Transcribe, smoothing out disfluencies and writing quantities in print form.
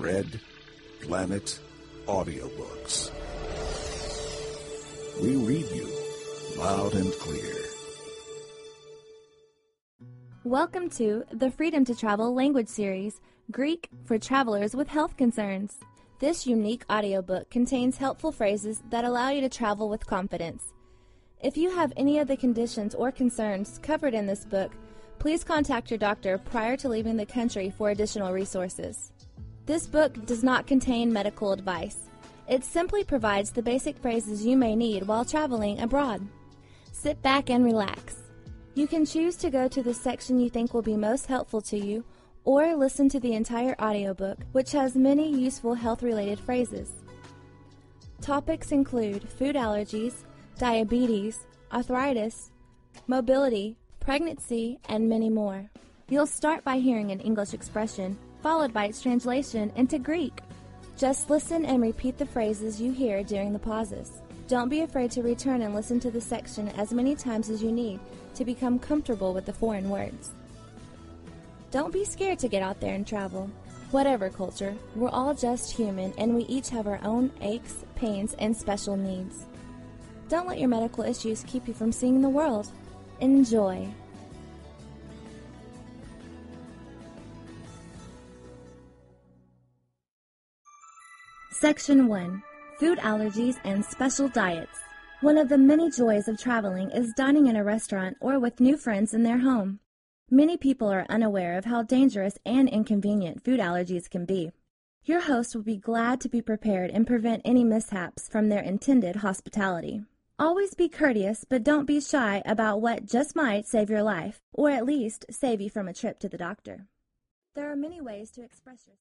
Red Planet Audiobooks. We read you loud and clear. Welcome to the Freedom to Travel language series, Greek for travelers with health concerns. This unique audiobook contains helpful phrases that allow you to travel with confidence. If you have any of the conditions or concerns covered in this book, please contact your doctor prior to leaving the country for additional resources. This book does not contain medical advice. It simply provides the basic phrases you may need while traveling abroad. Sit back and relax. You can choose to go to the section you think will be most helpful to you, or listen to the entire audiobook, which has many useful health-related phrases. Topics include food allergies, diabetes, arthritis, mobility, pregnancy, and many more. You'll start by hearing an English expression, followed by its translation into Greek. Just listen and repeat the phrases you hear during the pauses. Don't be afraid to return and listen to the section as many times as you need to become comfortable with the foreign words. Don't be scared to get out there and travel. Whatever culture, we're all just human and we each have our own aches, pains, and special needs. Don't let your medical issues keep you from seeing the world. Enjoy. Section 1. Food allergies and special diets. One of the many joys of traveling is dining in a restaurant or with new friends in their home. Many people are unaware of how dangerous and inconvenient food allergies can be. Your host will be glad to be prepared and prevent any mishaps from their intended hospitality. Always be courteous, but don't be shy about what just might save your life, or at least save you from a trip to the doctor. There are many ways to express yourself.